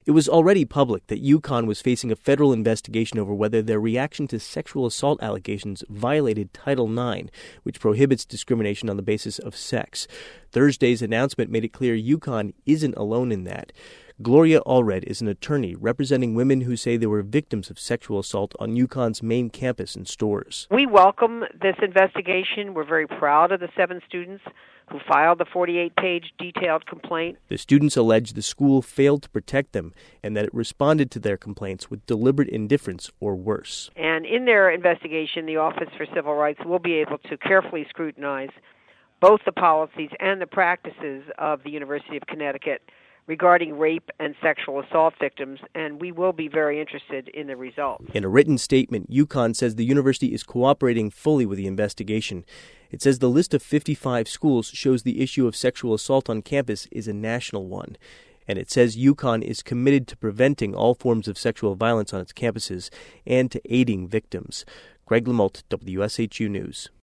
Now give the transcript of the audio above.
It was already public that UConn was facing a federal investigation over whether their reaction to sexual assault allegations violated Title IX, which prohibits discrimination on the basis of sex. Thursday's announcement made it clear UConn isn't alone in that. Gloria Allred is an attorney representing women who say they were victims of sexual assault on UConn's main campus and stores. We welcome this investigation. We're very proud of the 7 students who filed the 48-page detailed complaint. The students allege the school failed to protect them and that it responded to their complaints with deliberate indifference or worse. And in their investigation, the Office for Civil Rights will be able to carefully scrutinize both the policies and the practices of the University of Connecticut regarding rape and sexual assault victims, and we will be very interested in the results. In a written statement, UConn says the university is cooperating fully with the investigation. It says the list of 55 schools shows the issue of sexual assault on campus is a national one. And it says UConn is committed to preventing all forms of sexual violence on its campuses and to aiding victims. Greg LaMolte, WSHU News.